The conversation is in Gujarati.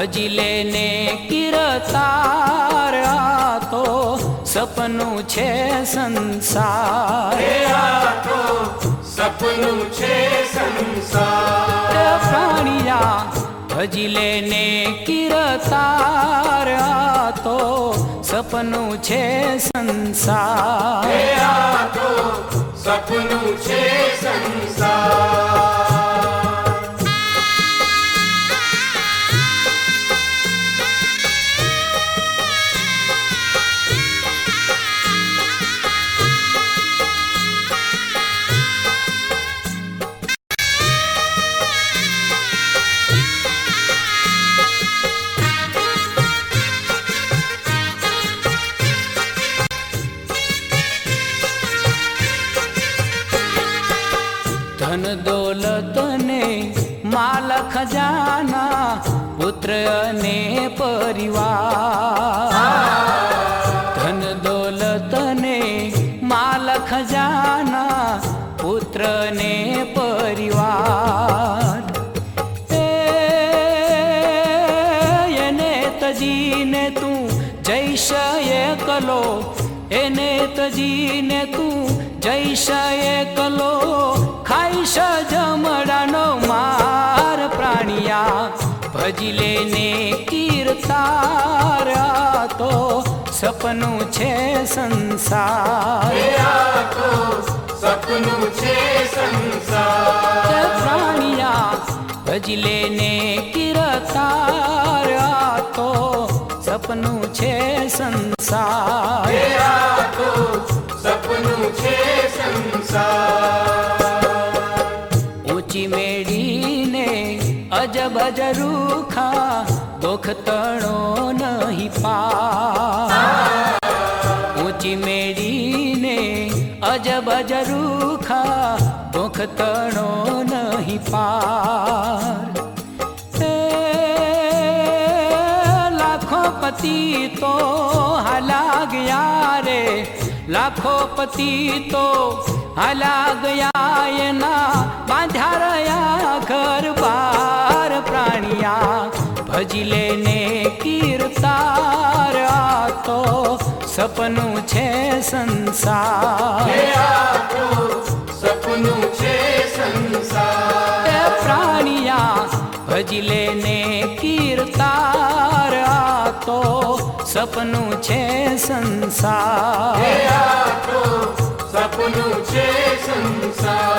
ભજી લેને કીર્તાર આ તો સપનું છે સંસાર આ તો સપનું છે સંસાર પ્રાણિયા ભજી લેને કીર્તાર આ તો સપનું છે સંસાર આ તો સપનું છે સંસાર ધન દોલત ને માલ ખજાના પુત્ર અને પરિવાર ધન દોલત ને માલ ખજાના પુત્ર ને પરિવાર એને તજીને તું જઈશ એકલો એને તજીને તું જઈશ એકલો ખાઈશ જમડાનો માર પ્રાણિયા ભજી લેને કીર્તાર આ તો સપનું છે સંસાર આ તો સપનું છે સંસાર પ્રાણિયા ભજી લેને કીર્તાર આ તો સપનું છે સંસાર આ તો સપનું છે સંસાર ઊંચી મેળીને અજબ અજરૂખા દુઃખ તણો નહીં પા ઊંચી મેળીને અજબ અજરૂખા દુઃખ તણો નહીં પાર લાખો પતિ તો હાલા ગયા રે લાખો પતિ તો હાલા ગયા એના બાંધ્યા રહ્યા ઘર બાર પ્રાણિયા ભજી લેને કીર્તાર આ તો સપનું છે સંસાર આ તો સપનું છે સંસાર પ્રાણિયા ભજી લેને કીર્તાર આ તો સપનું છે સંસાર આ તો સપનું છે સંસાર